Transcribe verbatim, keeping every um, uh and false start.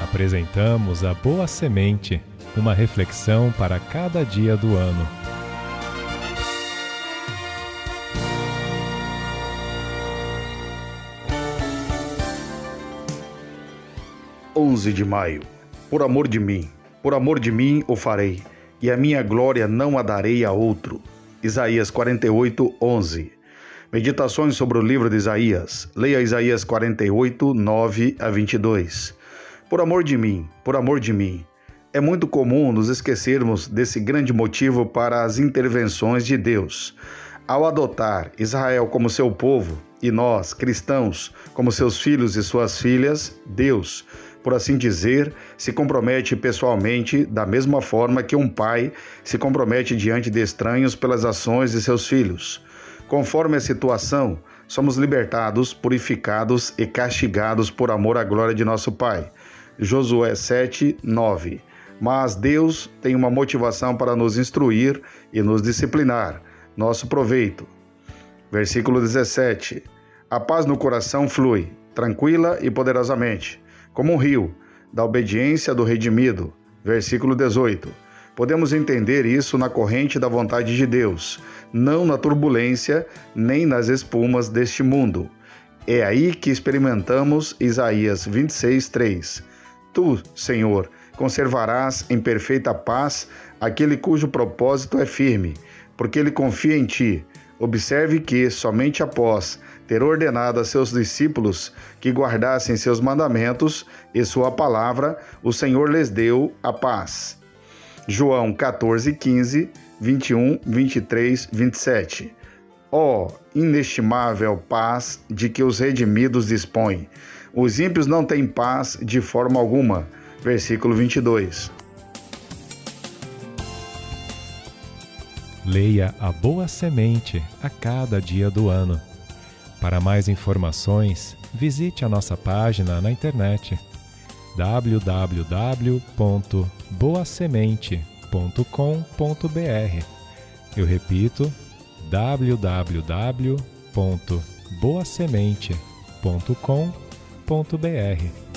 Apresentamos a Boa Semente, uma reflexão para cada dia do ano. onze de maio. Por amor de mim, por amor de mim o farei, e a minha glória não a darei a outro. Isaías quarenta e oito, onze. Meditações sobre o livro de Isaías. Leia Isaías quarenta e oito, nove a vinte e dois. Por amor de mim, por amor de mim. É muito comum nos esquecermos desse grande motivo para as intervenções de Deus. Ao adotar Israel como seu povo e nós, cristãos, como seus filhos e suas filhas, Deus, por assim dizer, se compromete pessoalmente da mesma forma que um pai se compromete diante de estranhos pelas ações de seus filhos. Conforme a situação, somos libertados, purificados e castigados por amor à glória de nosso Pai. Josué sete, nove. Mas Deus tem uma motivação para nos instruir e nos disciplinar, nosso proveito. Versículo dezessete. A paz no coração flui, tranquila e poderosamente, como um rio, da obediência do redimido. Versículo dezoito. Podemos entender isso na corrente da vontade de Deus, não na turbulência nem nas espumas deste mundo. É aí que experimentamos Isaías vinte e seis, três. Tu, Senhor, conservarás em perfeita paz aquele cujo propósito é firme, porque ele confia em ti. Observe que, somente após ter ordenado a seus discípulos que guardassem seus mandamentos e sua palavra, o Senhor lhes deu a paz. João quatorze, quinze, vinte e um, vinte e três, vinte e sete. Ó, oh, inestimável paz de que os redimidos dispõem. Os ímpios não têm paz de forma alguma. Versículo vinte e dois. Leia a Boa Semente a cada dia do ano. Para mais informações, visite a nossa página na internet w w w ponto boa semente ponto com ponto b r. Eu repito, w w w ponto boa semente ponto com ponto b r.